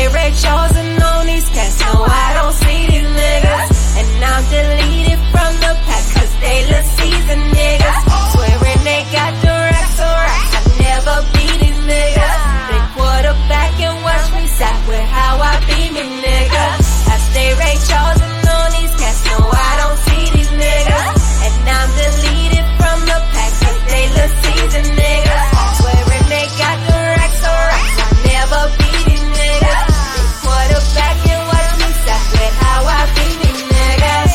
stay Ray chosen on these cats. No, I don't see these niggas. And I'm deleted from the pack, cause they look seasoned niggas. Swearing they got the racks on racks. I never beat these niggas. They quarterback and watch me sat with how I beat me, nigga. I stay Ray chosen on these cats. No, I don't see these niggas. And I'm deleted from the pack, cause they look seasoned niggas. Swearing they got the racks on racks. I never beat these niggas. They quarterback and watch me sat with how I beat me, niggas.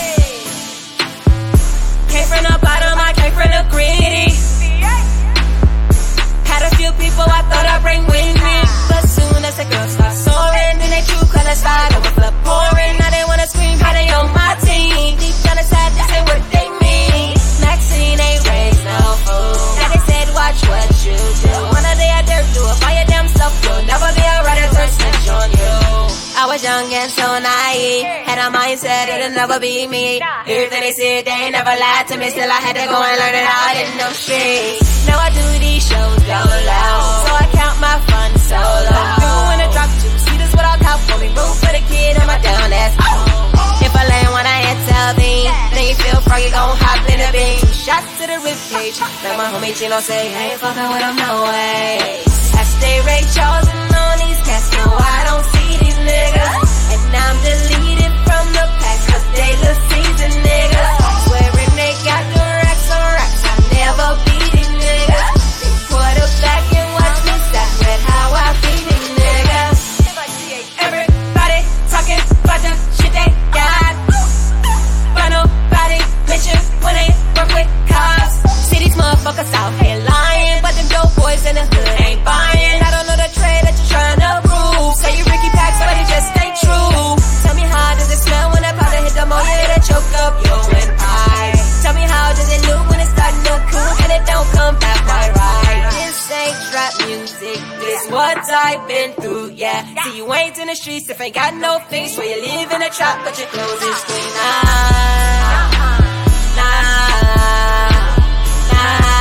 Came from the bottom, I came from the gritty. Had a few people I thought I'd bring with me, but soon as the girls start soaring, then they true colors start overflow pouring. Now they wanna scream how they on my team. Deep down inside, this ain't what they mean. Maxine ain't raised no fool. Now they said watch what you do. One day I dare do it by your damn self. You'll never be a writer to snitch on you. I was young and so naive, had a mindset it'll never be me. Everything they said, they ain't never lied to me. Still I had to go and learn it out in them streets. Now I do these shows go loud, so I count my funds solo. Doing a drop two, see this what I'll count for me. Room for the kid on my down ass. If I land when I hit LV, then you feel froggy, gon' hop in the beat. 2 shots to the ribcage, like my homie Chino say, I ain't fucking with him no way. I stay Ray chosen on these cats. No, I don't see these niggas. And I'm deleted from the pack, cause they look seasoned niggas. Swearing they got the racks on racks. I never beat these niggas. They quarterback and watch me sat with how I beat these niggas. Everybody talking about the shit they got, but nobody mention when they work with cops. See these motherfuckers out here lying, but them dope boys in the hood ain't buying. I don't know the trade that you're trying to prove. Say you Ricky Pax, but it just ain't true. Tell me how does it smell when that powder hit the motor that choke up your windpipe? Tell me how does it look when it's starting to cool and it don't come back quite right? This ain't trap music, this what I've been through, yeah. See you ain't in the streets if ain't got no face, where you live in a trap but your clothes is clean. Nah, nah, nah.